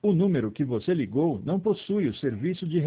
O número que você ligou não possui o serviço de